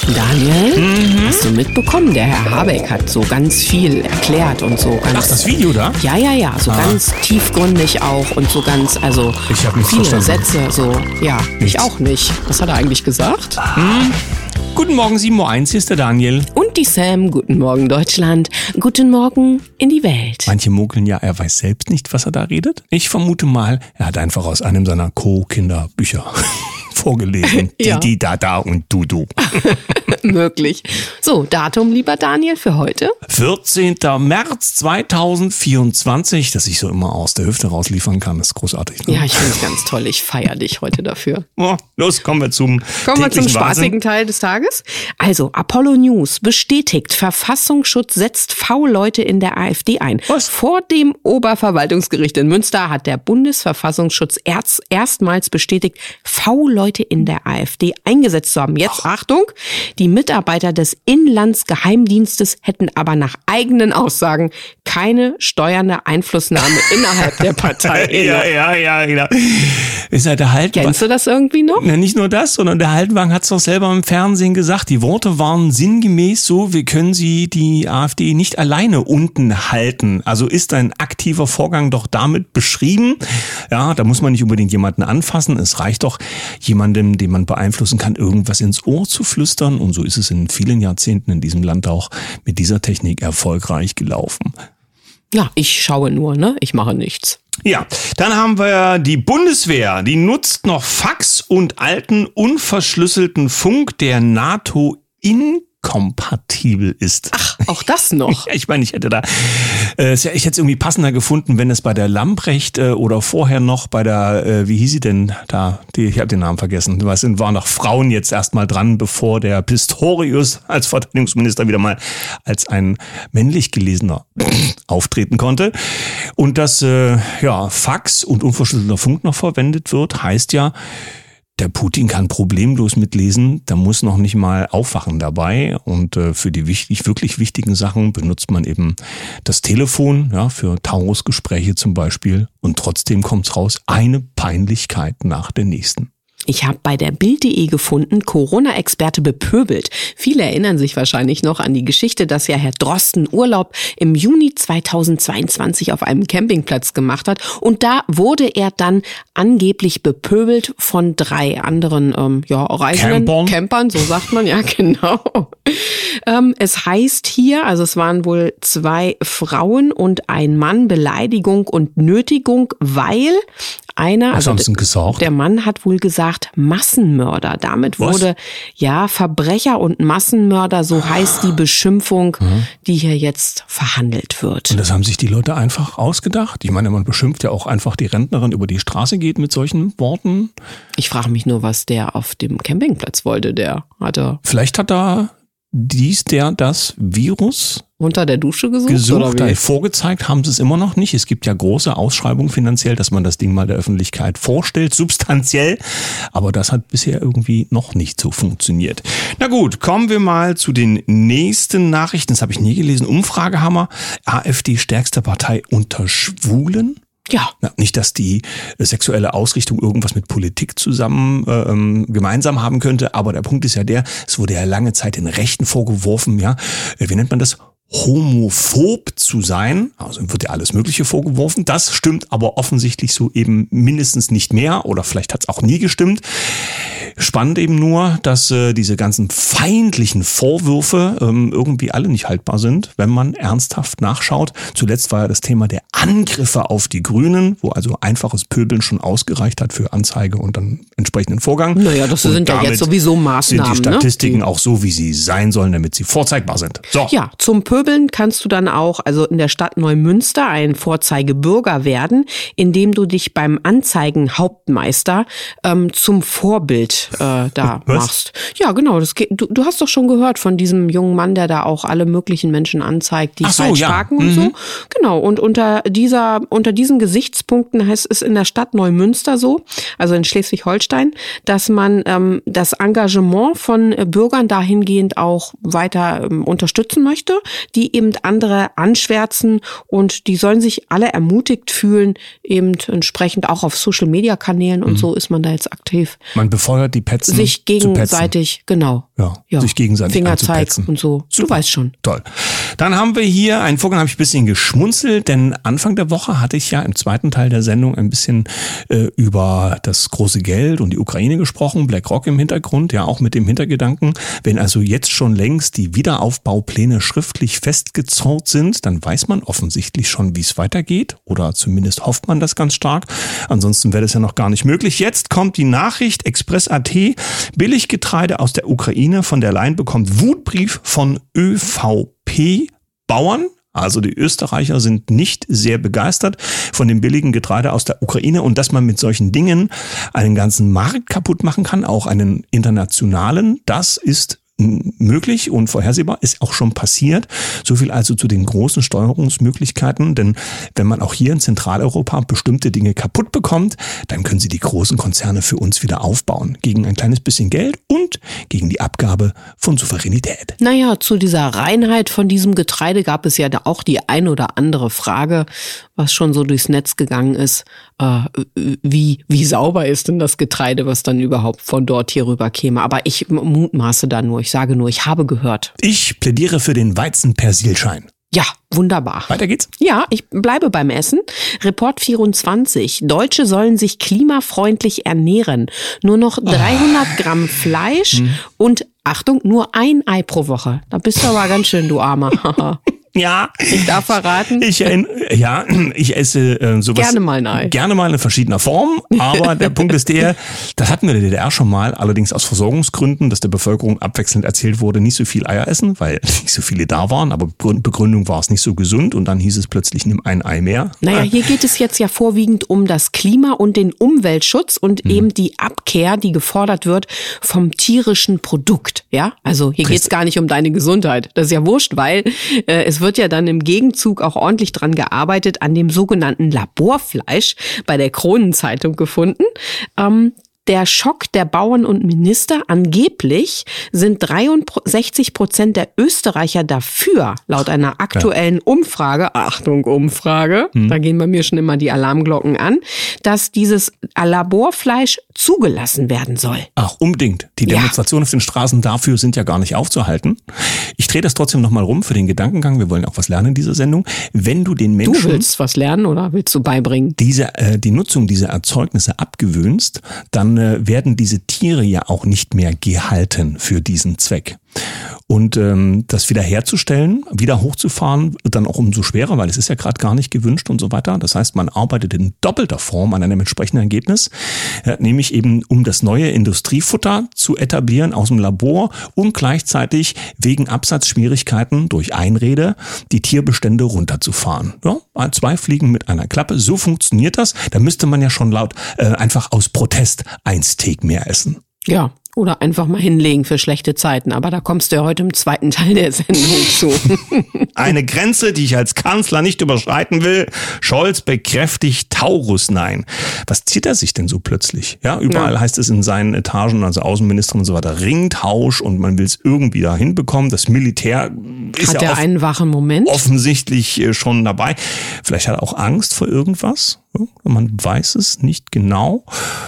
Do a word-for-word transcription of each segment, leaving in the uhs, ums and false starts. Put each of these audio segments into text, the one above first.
Daniel, mhm. hast du mitbekommen, der Herr Habeck hat so ganz viel erklärt und so ganz... Ach, das Video da? Ja, ja, ja, so ah. ganz tiefgründig auch und so ganz, also ich hab nichts viele verstanden. Sätze, so, ja, nichts. Ich auch nicht. Was hat er eigentlich gesagt? Hm. Guten Morgen, sieben Uhr eins, hier ist der Daniel. Und die Sam, guten Morgen Deutschland, guten Morgen in die Welt. Manche munkeln ja, er weiß selbst nicht, was er da redet. Ich vermute mal, er hat einfach aus einem seiner Co-Kinderbücher vorgelesen. Ja. Didi, Dada und Dudu. Möglich. So, Datum, lieber Daniel, für heute? vierzehnter März zweitausendvierundzwanzig, dass ich so immer aus der Hüfte rausliefern kann, ist großartig. Ne? Ja, ich finde es ganz toll. Ich feiere dich heute dafür. Oh, los, kommen wir zum Kommen wir zum spaßigen Wahnsinn. Teil des Tages. Also, Apollo News bestätigt, Verfassungsschutz setzt V-Leute in der AfD ein. Was? Vor dem Oberverwaltungsgericht in Münster hat der Bundesverfassungsschutz erst, erstmals bestätigt, V-Leute in der AfD eingesetzt zu haben. Jetzt, Ach. Achtung, die Mitarbeiter des Inlandsgeheimdienstes hätten aber nach eigenen Aussagen keine steuernde Einflussnahme innerhalb der Partei. ja, ja, ja, ja. Ist halt der Haltenwang. Kennst du das irgendwie noch? Na, nicht nur das, sondern der Haltenwang hat es doch selber im Fernsehen gesagt. Die Worte waren sinngemäß so, wir können sie die AfD nicht alleine unten halten. Also ist ein aktiver Vorgang doch damit beschrieben. Ja, da muss man nicht unbedingt jemanden anfassen. Es reicht doch, jemandem, den man beeinflussen kann, irgendwas ins Ohr zu flüstern. Und so ist es in vielen Jahrzehnten in diesem Land auch mit dieser Technik erfolgreich gelaufen. Ja, ich schaue nur, ne? Ich mache nichts. Ja, dann haben wir die Bundeswehr. Die nutzt noch Fax und alten, unverschlüsselten Funk, der NATO inkompatibel ist. Ach, auch das noch? Ich meine, ich hätte da, äh, ich hätte es irgendwie passender gefunden, wenn es bei der Lamprecht äh, oder vorher noch bei der, äh, wie hieß sie denn da? Die, ich habe den Namen vergessen. Was sind, waren noch Frauen jetzt erstmal dran, bevor der Pistorius als Verteidigungsminister wieder mal als ein männlich gelesener auftreten konnte. Und dass äh, ja Fax und unverschlüsselter Funk noch verwendet wird, heißt ja, der Putin kann problemlos mitlesen, da muss noch nicht mal aufwachen dabei. Und äh, für die wichtig, wirklich wichtigen Sachen benutzt man eben das Telefon, ja, für Taurus-Gespräche zum Beispiel. Und trotzdem kommt's raus, eine Peinlichkeit nach der nächsten. Ich habe bei der Bild punkt de gefunden, Corona-Experte bepöbelt. Viele erinnern sich wahrscheinlich noch an die Geschichte, dass ja Herr Drosten Urlaub im Juni zweitausendzweiundzwanzig auf einem Campingplatz gemacht hat. Und da wurde er dann angeblich bepöbelt von drei anderen ähm, ja, Reisenden, Campern. Campern, so sagt man, ja genau. ähm, es heißt hier, also es waren wohl zwei Frauen und ein Mann, Beleidigung und Nötigung, weil einer, Was also haben sie denn gesagt? Der Mann hat wohl gesagt Massenmörder. Damit Was? wurde ja Verbrecher und Massenmörder, so heißt die Beschimpfung, mhm. die hier jetzt verhandelt wird. Und das haben sich die Leute einfach ausgedacht? Ich meine, man beschimpft ja auch einfach die Rentnerin über die Straße geht mit solchen Worten. Ich frage mich nur, was der auf dem Campingplatz wollte. Der hatte Vielleicht hat da dies, der, das Virus unter der Dusche gesucht? gesucht, oder wie? vorgezeigt haben sie es immer noch nicht. Es gibt ja große Ausschreibungen finanziell, dass man das Ding mal der Öffentlichkeit vorstellt, substanziell. Aber das hat bisher irgendwie noch nicht so funktioniert. Na gut, kommen wir mal zu den nächsten Nachrichten. Das habe ich nie gelesen. Umfragehammer. AfD stärkste Partei unter Schwulen. Ja. Ja, nicht, dass die sexuelle Ausrichtung irgendwas mit Politik zusammen ähm, gemeinsam haben könnte, aber der Punkt ist ja der, es wurde ja lange Zeit den Rechten vorgeworfen, ja, wie nennt man das? Homophob zu sein, also wird ja alles Mögliche vorgeworfen. Das stimmt aber offensichtlich so eben mindestens nicht mehr oder vielleicht hat es auch nie gestimmt. Spannend eben nur, dass äh, diese ganzen feindlichen Vorwürfe ähm, irgendwie alle nicht haltbar sind, wenn man ernsthaft nachschaut. Zuletzt war ja das Thema der Angriffe auf die Grünen, wo also einfaches Pöbeln schon ausgereicht hat für Anzeige und dann entsprechenden Vorgang. Naja, das und sind ja jetzt sowieso Maßnahmen. Sind die Statistiken ne? auch so, wie sie sein sollen, damit sie vorzeigbar sind. So. Ja, zum Pöbeln kannst du dann auch, also in der Stadt Neumünster, ein Vorzeigebürger werden, indem du dich beim Anzeigenhauptmeister ähm, zum Vorbild äh, da Was? machst. Ja, genau. Das geht, du, du hast doch schon gehört von diesem jungen Mann, der da auch alle möglichen Menschen anzeigt, die Ach so, falsch ja. parken und Mhm. so. Genau. Und unter dieser, unter diesen Gesichtspunkten heißt es in der Stadt Neumünster so, also in Schleswig-Holstein, dass man ähm, das Engagement von äh, Bürgern dahingehend auch weiter ähm, unterstützen möchte, die eben andere anschwärzen und die sollen sich alle ermutigt fühlen, eben entsprechend auch auf Social-Media-Kanälen und mhm. so ist man da jetzt aktiv. Man befeuert die Petzen sich gegenseitig, genau, Ja, ja. sich gegenseitig Fingerzeig anzupetzen. und so. Super. Du weißt schon. Toll. Dann haben wir hier, einen Vorgang habe ich ein bisschen geschmunzelt, denn Anfang der Woche hatte ich ja im zweiten Teil der Sendung ein bisschen äh, über das große Geld und die Ukraine gesprochen, BlackRock im Hintergrund, ja auch mit dem Hintergedanken, wenn also jetzt schon längst die Wiederaufbaupläne schriftlich festgezurrt sind, dann weiß man offensichtlich schon, wie es weitergeht, oder zumindest hofft man das ganz stark. Ansonsten wäre das ja noch gar nicht möglich. Jetzt kommt die Nachricht, Express Punkt A T, Billiggetreide aus der Ukraine. Von der Leyen bekommt Wutbrief von Ö V P-Bauern. Also die Österreicher sind nicht sehr begeistert von dem billigen Getreide aus der Ukraine und dass man mit solchen Dingen einen ganzen Markt kaputt machen kann, auch einen internationalen, das ist möglich und vorhersehbar, ist auch schon passiert. So viel also zu den großen Steuerungsmöglichkeiten, denn wenn man auch hier in Zentraleuropa bestimmte Dinge kaputt bekommt, dann können sie die großen Konzerne für uns wieder aufbauen. Gegen ein kleines bisschen Geld und gegen die Abgabe von Souveränität. Naja, zu dieser Reinheit von diesem Getreide gab es ja da auch die ein oder andere Frage, was schon so durchs Netz gegangen ist. Äh, wie, wie sauber ist denn das Getreide, was dann überhaupt von dort hier rüber käme? Aber ich mutmaße da nur. Ich sage nur, ich habe gehört. Ich plädiere für den Weizenpersilschein. Ja, wunderbar. Weiter geht's. Ja, ich bleibe beim Essen. Report vierundzwanzig. Deutsche sollen sich klimafreundlich ernähren. Nur noch dreihundert oh. Gramm Fleisch hm. und, Achtung, nur ein Ei pro Woche. Da bist du aber ganz schön, du Armer. Ja. Ich darf verraten. Ich, ja, ich esse äh, sowas. Gerne mal ein Ei. Gerne mal in verschiedener Form. Aber der Punkt ist der, das hatten wir in der D D R schon mal, allerdings aus Versorgungsgründen, dass der Bevölkerung abwechselnd erzählt wurde, nicht so viel Eier essen, weil nicht so viele da waren. Aber Begründung war es nicht so gesund und dann hieß es plötzlich, nimm ein Ei mehr. Naja, hier geht es jetzt ja vorwiegend um das Klima und den Umweltschutz und mhm. eben die Abkehr, die gefordert wird vom tierischen Produkt. Ja, also hier geht es gar nicht um deine Gesundheit. Das ist ja wurscht, weil äh, es wird wird ja dann im Gegenzug auch ordentlich dran gearbeitet, an dem sogenannten Laborfleisch, bei der Kronenzeitung gefunden. Ähm, Der Schock der Bauern und Minister, angeblich sind dreiundsechzig Prozent der Österreicher dafür, laut einer aktuellen Umfrage, Achtung Umfrage, hm. da gehen bei mir schon immer die Alarmglocken an, dass dieses Laborfleisch zugelassen werden soll. Ach, unbedingt. Die Demonstrationen ja. auf den Straßen dafür sind ja gar nicht aufzuhalten. Ich drehe das trotzdem nochmal rum für den Gedankengang, wir wollen auch was lernen in dieser Sendung. Wenn du den Menschen... Du willst was lernen oder willst du beibringen? Diese, äh, die Nutzung dieser Erzeugnisse abgewöhnst, dann werden diese Tiere ja auch nicht mehr gehalten für diesen Zweck. Und ähm, das wiederherzustellen, wieder hochzufahren, wird dann auch umso schwerer, weil es ist ja gerade gar nicht gewünscht und so weiter. Das heißt, man arbeitet in doppelter Form an einem entsprechenden Ergebnis, ja, nämlich eben um das neue Industriefutter zu etablieren aus dem Labor und gleichzeitig wegen Absatzschwierigkeiten durch Einrede die Tierbestände runterzufahren. Ja, zwei Fliegen mit einer Klappe, so funktioniert das. Da müsste man ja schon laut äh, einfach aus Protest ein Steak mehr essen. Ja. Oder einfach mal hinlegen für schlechte Zeiten. Aber da kommst du ja heute im zweiten Teil der Sendung zu. Eine Grenze, die ich als Kanzler nicht überschreiten will. Scholz bekräftigt Taurus Nein. Was zieht er sich denn so plötzlich? Ja, überall ja. heißt es in seinen Etagen, also Außenminister und so weiter, Ringtausch und man will es irgendwie da hinbekommen. Das Militär ist hat ja er off- einen wachen Moment? offensichtlich schon dabei. Vielleicht hat er auch Angst vor irgendwas. Man weiß es nicht genau,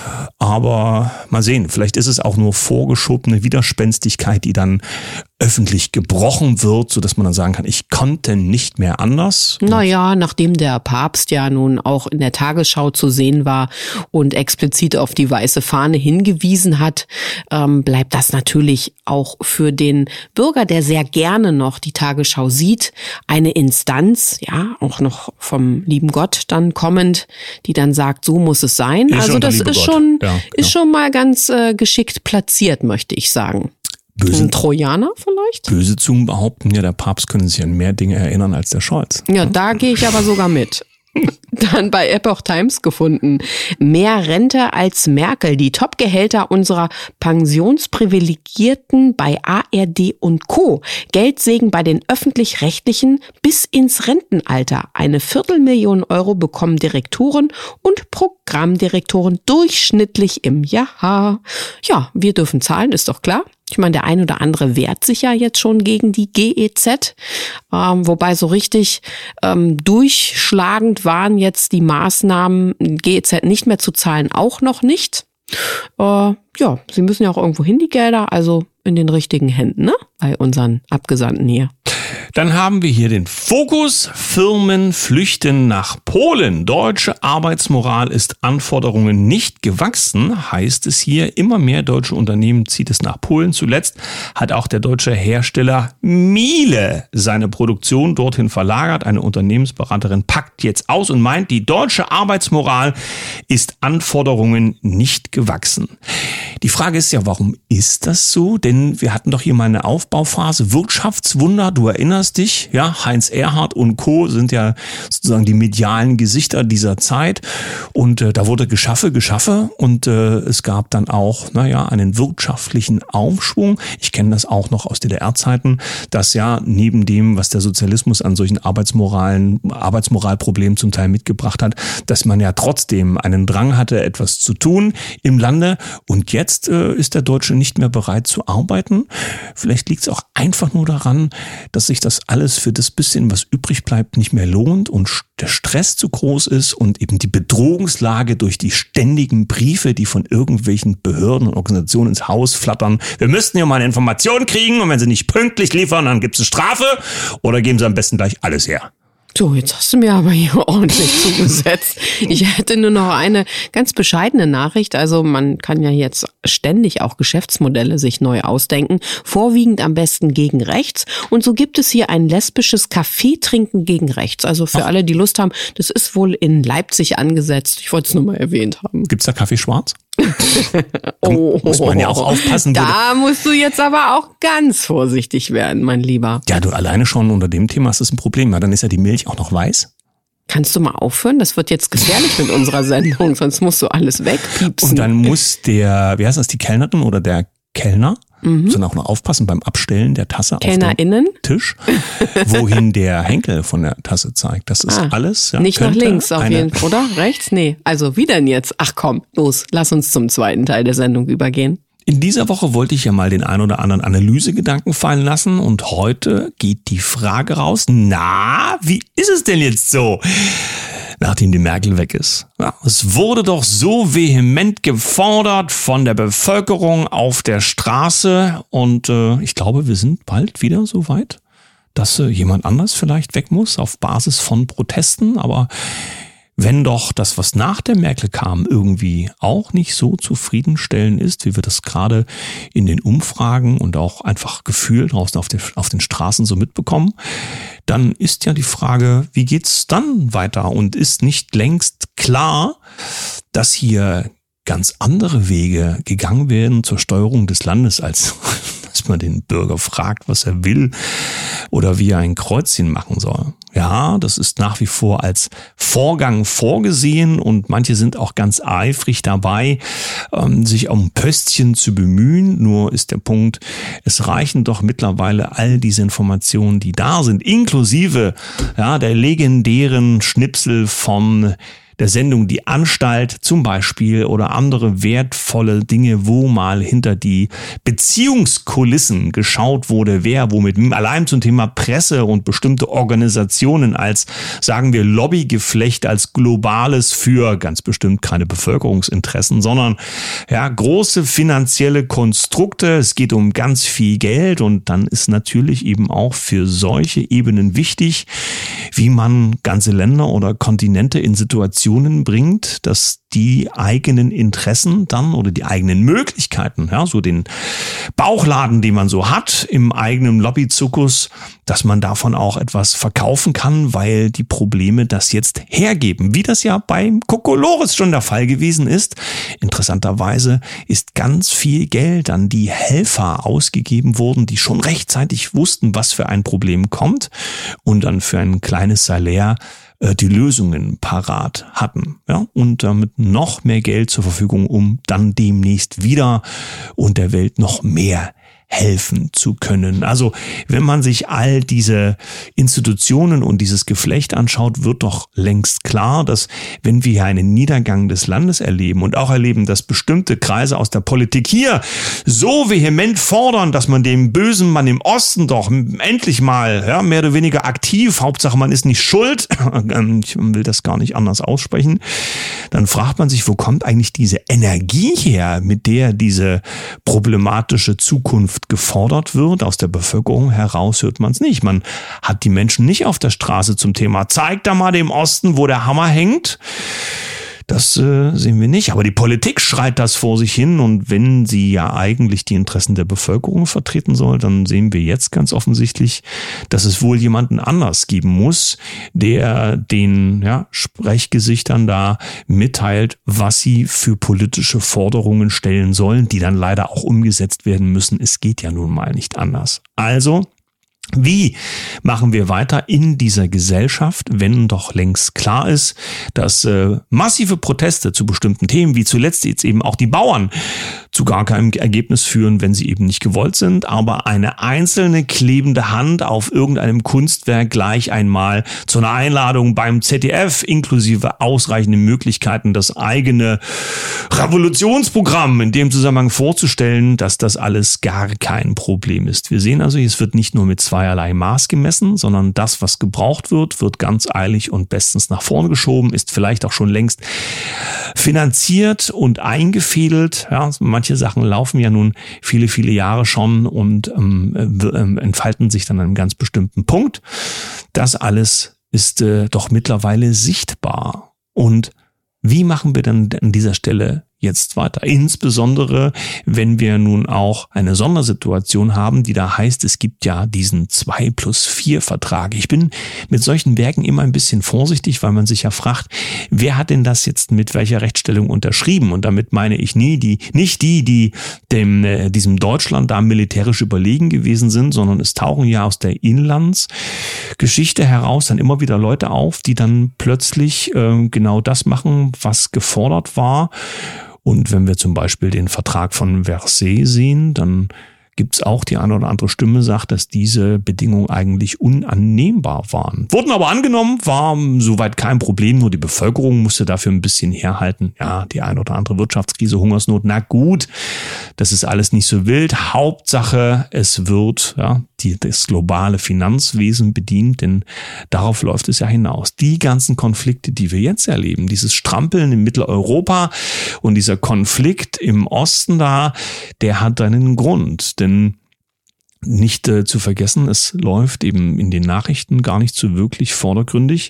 aber mal sehen, vielleicht ist es auch nur vorgeschobene Widerspenstigkeit, die dann öffentlich gebrochen wird, sodass man dann sagen kann, ich konnte nicht mehr anders. Naja, nachdem der Papst ja nun auch in der Tagesschau zu sehen war und explizit auf die weiße Fahne hingewiesen hat, ähm, bleibt das natürlich auch für den Bürger, der sehr gerne noch die Tagesschau sieht, eine Instanz, ja, auch noch vom lieben Gott dann kommend, die dann sagt, so muss es sein. Ist also das ist Gott. schon, ja, ist schon mal ganz äh, geschickt platziert, möchte ich sagen. Böse, Ein Trojaner vielleicht? Böse Zungen behaupten ja, der Papst könne sich an mehr Dinge erinnern als der Scholz. Ja, da gehe ich aber sogar mit. Dann bei Epoch Times gefunden. Mehr Rente als Merkel. Die Topgehälter unserer Pensionsprivilegierten bei A R D und Co. Geldsegen bei den Öffentlich-Rechtlichen bis ins Rentenalter. Eine Viertelmillion Euro bekommen Direktoren und Programmdirektoren durchschnittlich im Jahr. Ja, wir dürfen zahlen, ist doch klar. Ich meine, der ein oder andere wehrt sich ja jetzt schon gegen die G E Z, ähm, wobei so richtig ähm, durchschlagend waren jetzt die Maßnahmen, G E Z nicht mehr zu zahlen, auch noch nicht. Äh, ja, sie müssen ja auch irgendwo hin, die Gelder, also in den richtigen Händen, ne? Bei unseren Abgesandten hier. Dann haben wir hier den Fokus. Firmen flüchten nach Polen. Deutsche Arbeitsmoral ist Anforderungen nicht gewachsen, heißt es hier. Immer mehr deutsche Unternehmen zieht es nach Polen. Zuletzt hat auch der deutsche Hersteller Miele seine Produktion dorthin verlagert. Eine Unternehmensberaterin packt jetzt aus und meint, die deutsche Arbeitsmoral ist Anforderungen nicht gewachsen. Die Frage ist ja, warum ist das so? Denn wir hatten doch hier mal eine Aufbauphase, Wirtschaftswunder, du erinnerst dich, ja, Heinz Erhardt und Co. sind ja sozusagen die medialen Gesichter dieser Zeit und äh, da wurde geschaffe, geschaffe und äh, es gab dann auch, naja, einen wirtschaftlichen Aufschwung. Ich kenne das auch noch aus D D R-Zeiten, dass ja neben dem, was der Sozialismus an solchen Arbeitsmoralen, Arbeitsmoralproblemen zum Teil mitgebracht hat, dass man ja trotzdem einen Drang hatte, etwas zu tun im Lande und jetzt äh, ist der Deutsche nicht mehr bereit zu arbeiten. Vielleicht liegt es auch einfach nur daran, dass sich das alles für das bisschen, was übrig bleibt, nicht mehr lohnt und der Stress zu groß ist und eben die Bedrohungslage durch die ständigen Briefe, die von irgendwelchen Behörden und Organisationen ins Haus flattern. Wir müssten ja mal eine Information kriegen und wenn sie nicht pünktlich liefern, dann gibt es eine Strafe oder geben sie am besten gleich alles her. So, jetzt hast du mir aber hier ordentlich zugesetzt. Ich hätte nur noch eine ganz bescheidene Nachricht. Also man kann ja jetzt ständig auch Geschäftsmodelle sich neu ausdenken. Vorwiegend am besten gegen rechts. Und so gibt es hier ein lesbisches Kaffeetrinken gegen rechts. Also für Ach. alle, die Lust haben, das ist wohl in Leipzig angesetzt. Ich wollte es nur mal erwähnt haben. Gibt's da Kaffee schwarz? Oh, muss man ja auch aufpassen. Da musst du jetzt aber auch ganz vorsichtig werden, mein Lieber. Ja, du alleine schon unter dem Thema ist das ein Problem. Ja, dann ist ja die Milch auch noch weiß. Kannst du mal aufhören? Das wird jetzt gefährlich mit unserer Sendung, sonst musst du alles wegpiepsen. Und dann muss der, wie heißt das, die Kellnerin oder der Kellner, mhm. müssen auch noch aufpassen beim Abstellen der Tasse KellnerInnen? auf den Tisch, wohin der Henkel von der Tasse zeigt. Das ist ah, alles. Ja, nicht nach links auf jeden Fall, oder? Rechts? Nee. Also wie denn jetzt? Ach komm, los, lass uns zum zweiten Teil der Sendung übergehen. In dieser Woche wollte ich ja mal den ein oder anderen Analysegedanken fallen lassen und heute geht die Frage raus, na, wie ist es denn jetzt so, nachdem die Merkel weg ist? Ja, es wurde doch so vehement gefordert von der Bevölkerung auf der Straße und äh, ich glaube, wir sind bald wieder so weit, dass äh, jemand anders vielleicht weg muss auf Basis von Protesten, aber wenn doch das, was nach der Merkel kam, irgendwie auch nicht so zufriedenstellend ist, wie wir das gerade in den Umfragen und auch einfach gefühlt draußen auf, der, auf den Straßen so mitbekommen, dann ist ja die Frage, wie geht's dann weiter? Und ist nicht längst klar, dass hier ganz andere Wege gegangen werden zur Steuerung des Landes, als dass man den Bürger fragt, was er will oder wie er ein Kreuzchen machen soll. Ja, das ist nach wie vor als Vorgang vorgesehen und manche sind auch ganz eifrig dabei, sich um Pöstchen zu bemühen. Nur ist der Punkt, es reichen doch mittlerweile all diese Informationen, die da sind, inklusive ja, der legendären Schnipsel von der Sendung Die Anstalt zum Beispiel oder andere wertvolle Dinge, wo mal hinter die Beziehungskulissen geschaut wurde, wer womit, allein zum Thema Presse und bestimmte Organisationen als, sagen wir, Lobbygeflecht, als globales für ganz bestimmt keine Bevölkerungsinteressen, sondern ja große finanzielle Konstrukte. Es geht um ganz viel Geld und dann ist natürlich eben auch für solche Ebenen wichtig, wie man ganze Länder oder Kontinente in Situationen bringt, dass die eigenen Interessen dann oder die eigenen Möglichkeiten, ja, so den Bauchladen, den man so hat im eigenen Lobbyzirkus, dass man davon auch etwas verkaufen kann, weil die Probleme das jetzt hergeben. Wie das ja beim Kokolores schon der Fall gewesen ist. Interessanterweise ist ganz viel Geld an die Helfer ausgegeben worden, die schon rechtzeitig wussten, was für ein Problem kommt und dann für ein kleines Salär die Lösungen parat hatten, ja, und damit noch mehr Geld zur Verfügung, um dann demnächst wieder und der Welt noch mehr helfen zu können. Also wenn man sich all diese Institutionen und dieses Geflecht anschaut, wird doch längst klar, dass wenn wir hier einen Niedergang des Landes erleben und auch erleben, dass bestimmte Kreise aus der Politik hier so vehement fordern, dass man dem bösen Mann im Osten doch endlich mal, ja, mehr oder weniger aktiv, Hauptsache man ist nicht schuld, ich will das gar nicht anders aussprechen, dann fragt man sich, wo kommt eigentlich diese Energie her, mit der diese problematische Zukunft gefordert wird. Aus der Bevölkerung heraus hört man es nicht. Man hat die Menschen nicht auf der Straße zum Thema, zeig da mal dem Osten, wo der Hammer hängt. Das äh, sehen wir nicht. Aber die Politik schreit das vor sich hin. Und wenn sie ja eigentlich die Interessen der Bevölkerung vertreten soll, dann sehen wir jetzt ganz offensichtlich, dass es wohl jemanden anders geben muss, der den ja, Sprechgesichtern da mitteilt, was sie für politische Forderungen stellen sollen, die dann leider auch umgesetzt werden müssen. Es geht ja nun mal nicht anders. Also, wie machen wir weiter in dieser Gesellschaft, wenn doch längst klar ist, dass äh, massive Proteste zu bestimmten Themen, wie zuletzt jetzt eben auch die Bauern, zu gar keinem Ergebnis führen, wenn sie eben nicht gewollt sind, aber eine einzelne klebende Hand auf irgendeinem Kunstwerk gleich einmal zu einer Einladung beim Z D F inklusive ausreichenden Möglichkeiten, das eigene Revolutionsprogramm in dem Zusammenhang vorzustellen, dass das alles gar kein Problem ist. Wir sehen also, es wird nicht nur mit zweierlei Maß gemessen, sondern das, was gebraucht wird, wird ganz eilig und bestens nach vorne geschoben, ist vielleicht auch schon längst finanziert und eingefädelt. Ja, manche Sachen laufen ja nun viele, viele Jahre schon und ähm, äh, entfalten sich dann an einem ganz bestimmten Punkt. Das alles ist äh, doch mittlerweile sichtbar. Und wie machen wir dann an dieser Stelle jetzt weiter? Insbesondere, wenn wir nun auch eine Sondersituation haben, die da heißt, es gibt ja diesen zwei plus vier Vertrag. Ich bin mit solchen Werken immer ein bisschen vorsichtig, weil man sich ja fragt, wer hat denn das jetzt mit welcher Rechtsstellung unterschrieben? Und damit meine ich nie die, nicht die, die dem, äh, diesem Deutschland da militärisch überlegen gewesen sind, sondern es tauchen ja aus der Inlandsgeschichte heraus dann immer wieder Leute auf, die dann plötzlich äh, genau das machen, was gefordert war. Und wenn wir zum Beispiel den Vertrag von Versailles sehen, dann gibt es auch die eine oder andere Stimme, sagt, dass diese Bedingungen eigentlich unannehmbar waren. Wurden aber angenommen, war soweit kein Problem, nur die Bevölkerung musste dafür ein bisschen herhalten. Ja, die eine oder andere Wirtschaftskrise, Hungersnot, na gut, das ist alles nicht so wild. Hauptsache, es wird ja die, das globale Finanzwesen bedient, denn darauf läuft es ja hinaus. Die ganzen Konflikte, die wir jetzt erleben, dieses Strampeln in Mitteleuropa und dieser Konflikt im Osten da, der hat einen Grund, denn nicht äh, zu vergessen, es läuft eben in den Nachrichten gar nicht so wirklich vordergründig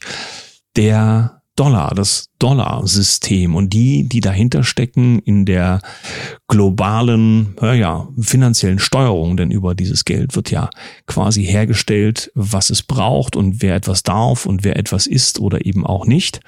der Dollar, das Dollarsystem und die, die dahinter stecken in der globalen, ja, finanziellen Steuerung, denn über dieses Geld wird ja quasi hergestellt, was es braucht und wer etwas darf und wer etwas ist oder eben auch nicht.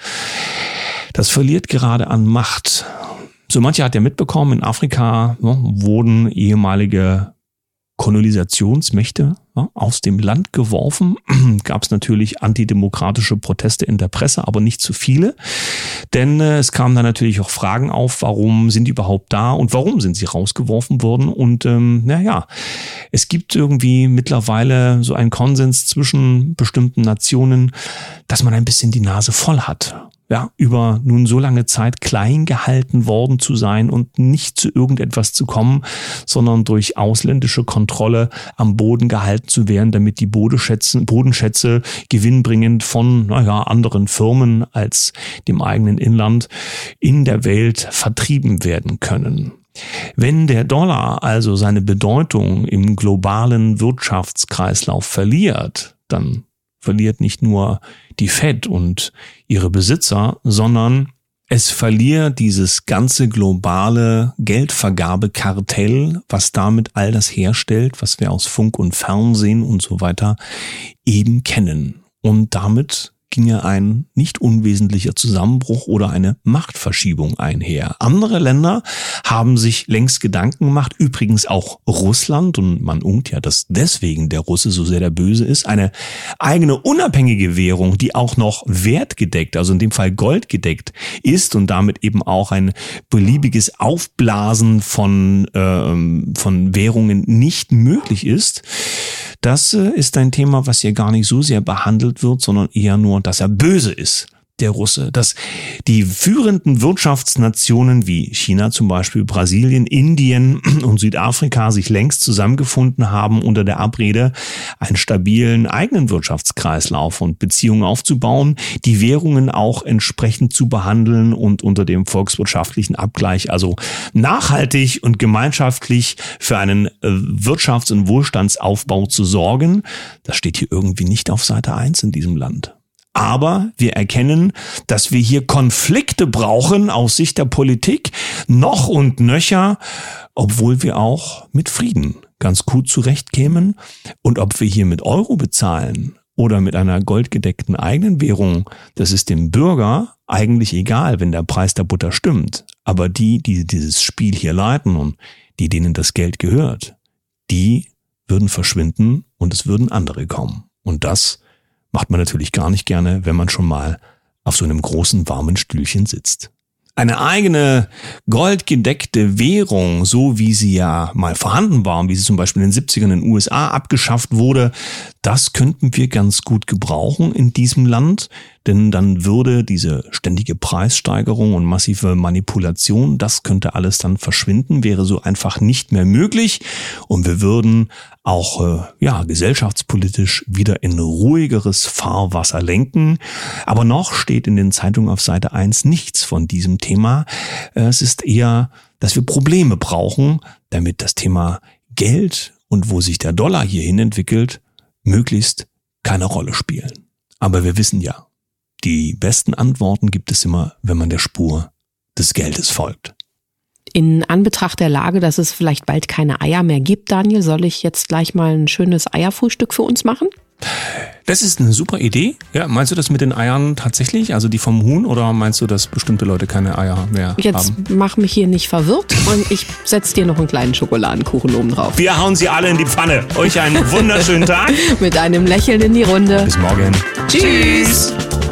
Das verliert gerade an Macht. So mancher hat ja mitbekommen, in Afrika ja, wurden ehemalige Kolonisationsmächte ja, aus dem Land geworfen. Gab es natürlich antidemokratische Proteste in der Presse, aber nicht zu viele. Denn äh, es kamen dann natürlich auch Fragen auf, warum sind die überhaupt da und warum sind sie rausgeworfen worden? Und ähm, naja, es gibt irgendwie mittlerweile so einen Konsens zwischen bestimmten Nationen, dass man ein bisschen die Nase voll hat. Ja, über nun so lange Zeit klein gehalten worden zu sein und nicht zu irgendetwas zu kommen, sondern durch ausländische Kontrolle am Boden gehalten zu werden, damit die Bodenschätze, Bodenschätze gewinnbringend von, naja, anderen Firmen als dem eigenen Inland in der Welt vertrieben werden können. Wenn der Dollar also seine Bedeutung im globalen Wirtschaftskreislauf verliert, dann verliert nicht nur die Fed und ihre Besitzer, sondern es verliert dieses ganze globale Geldvergabekartell, was damit all das herstellt, was wir aus Funk und Fernsehen und so weiter eben kennen. Und damit ginge ein nicht unwesentlicher Zusammenbruch oder eine Machtverschiebung einher. Andere Länder haben sich längst Gedanken gemacht, übrigens auch Russland, und man ungt ja, dass deswegen der Russe so sehr der Böse ist, eine eigene unabhängige Währung, die auch noch wertgedeckt, also in dem Fall goldgedeckt ist und damit eben auch ein beliebiges Aufblasen von, ähm, von Währungen nicht möglich ist. Das äh, ist ein Thema, was hier gar nicht so sehr behandelt wird, sondern eher nur, dass er böse ist, der Russe. Dass die führenden Wirtschaftsnationen wie China zum Beispiel, Brasilien, Indien und Südafrika sich längst zusammengefunden haben unter der Abrede, einen stabilen eigenen Wirtschaftskreislauf und Beziehungen aufzubauen, die Währungen auch entsprechend zu behandeln und unter dem volkswirtschaftlichen Abgleich, also nachhaltig und gemeinschaftlich für einen Wirtschafts- und Wohlstandsaufbau zu sorgen. Das steht hier irgendwie nicht auf Seite eins in diesem Land. Aber wir erkennen, dass wir hier Konflikte brauchen aus Sicht der Politik, noch und nöcher, obwohl wir auch mit Frieden ganz gut zurechtkämen. Und ob wir hier mit Euro bezahlen oder mit einer goldgedeckten eigenen Währung, das ist dem Bürger eigentlich egal, wenn der Preis der Butter stimmt. Aber die, die dieses Spiel hier leiten und die, denen das Geld gehört, die würden verschwinden und es würden andere kommen. Und das macht man natürlich gar nicht gerne, wenn man schon mal auf so einem großen, warmen Stühlchen sitzt. Eine eigene goldgedeckte Währung, so wie sie ja mal vorhanden war, wie sie zum Beispiel in den siebzigern in den U S A abgeschafft wurde, das könnten wir ganz gut gebrauchen in diesem Land, denn dann würde diese ständige Preissteigerung und massive Manipulation, das könnte alles dann verschwinden, wäre so einfach nicht mehr möglich und wir würden auch äh, ja gesellschaftspolitisch wieder in ruhigeres Fahrwasser lenken. Aber noch steht in den Zeitungen auf Seite eins nichts von diesem Thema. Es ist eher, dass wir Probleme brauchen, damit das Thema Geld und wo sich der Dollar hierhin entwickelt, möglichst keine Rolle spielen. Aber wir wissen ja, die besten Antworten gibt es immer, wenn man der Spur des Geldes folgt. In Anbetracht der Lage, dass es vielleicht bald keine Eier mehr gibt, Daniel, soll ich jetzt gleich mal ein schönes Eierfrühstück für uns machen? Das ist eine super Idee. Ja, meinst du das mit den Eiern tatsächlich, also die vom Huhn, oder meinst du, dass bestimmte Leute keine Eier mehr jetzt haben? Jetzt mach mich hier nicht verwirrt und ich setze dir noch einen kleinen Schokoladenkuchen oben drauf. Wir hauen sie alle in die Pfanne. Euch einen wunderschönen Tag. Mit einem Lächeln in die Runde. Bis morgen. Tschüss.